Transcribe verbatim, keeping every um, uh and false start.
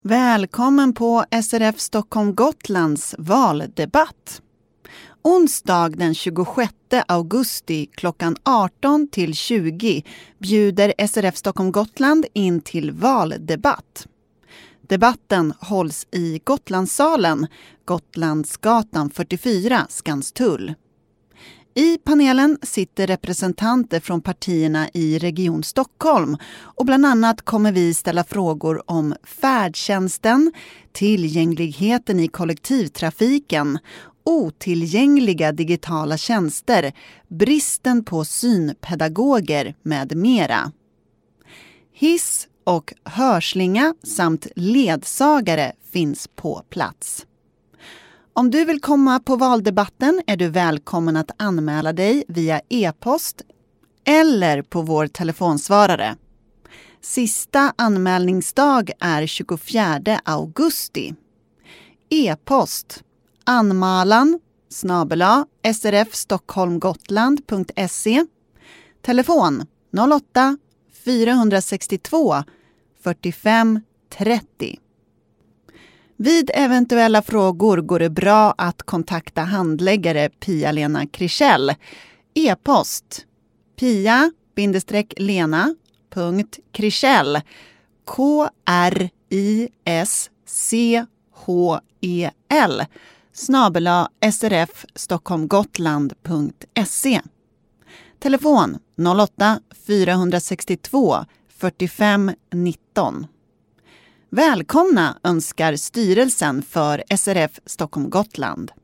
Välkommen på S R F Stockholm Gotlands valdebatt. Onsdag den tjugosjätte augusti klockan arton till tjugo bjuder S R F Stockholm Gotland in till valdebatt. Debatten hålls i Gotlandssalen, Gotlandsgatan fyrtiofyra, Skanstull. I panelen sitter representanter från partierna i Region Stockholm och bland annat kommer vi ställa frågor om färdtjänsten, tillgängligheten i kollektivtrafiken, otillgängliga digitala tjänster, bristen på synpedagoger med mera. Hiss och hörslinga samt ledsagare finns på plats. Om du vill komma på valdebatten är du välkommen att anmäla dig via e-post eller på vår telefonsvarare. Sista anmälningsdag är tjugofjärde augusti. E-post anmalan snabel-a srfstockholmgotland.se. Telefon noll åtta fyra sex två fyrtiofem trettio. Vid eventuella frågor går det bra att kontakta handläggare Pia-Lena Krischell. E-post pia-lena.krischell K R I S C H E L snabel-a srfstockholmgotland.se. Telefon noll åtta fyra sex två fyrtiofem nitton. Välkomna önskar styrelsen för S R F Stockholm Gotland.